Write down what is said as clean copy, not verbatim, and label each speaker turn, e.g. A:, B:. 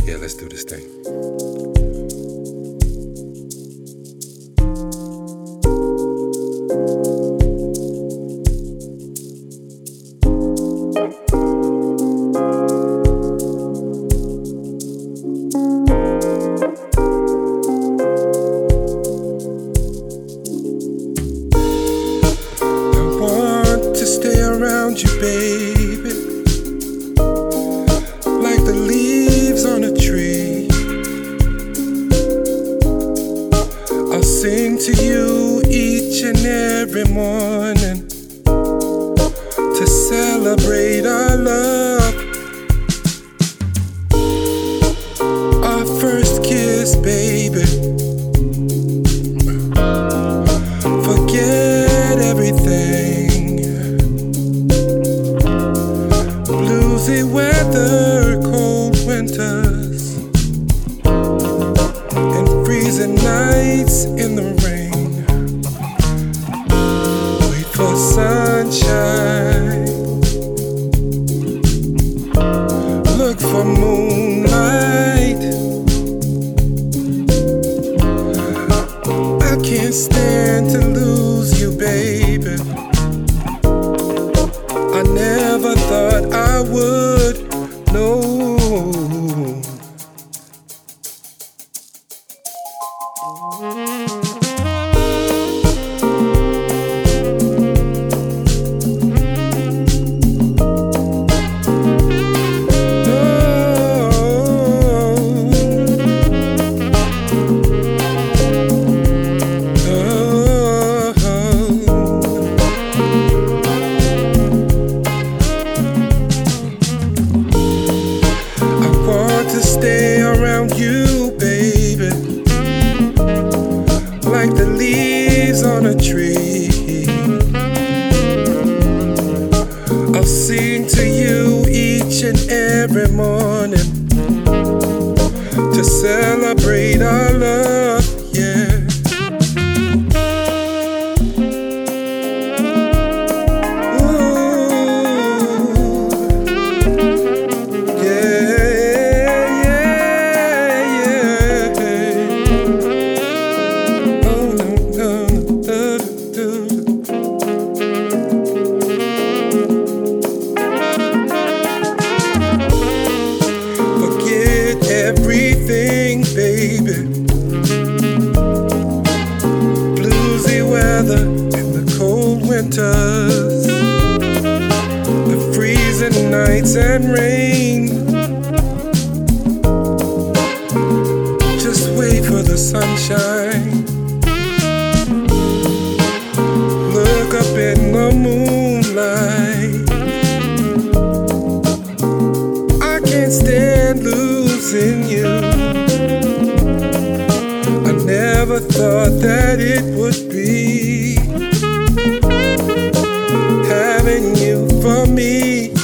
A: Yeah, let's do this thing. I want to stay around you, baby, like the leaves on a tree. I'll sing to you each and every morning to celebrate our love. Our first kiss, baby. Forget everything. Bluesy weather, cold winters, and freezing nights in the rain. Wait for sunshine, look for moonlight. I can't stand to lose you, baby. I never thought I would, no. Stay around you, baby, like the leaves on a tree. I'll sing to you each and every morning to celebrate our love, yeah. Everything, baby. Bluesy weather in the cold winters, the freezing nights and rain. Just wait for the sunshine. Look up in the moonlight. I can't stand losing you. I never thought that it would be having you for me.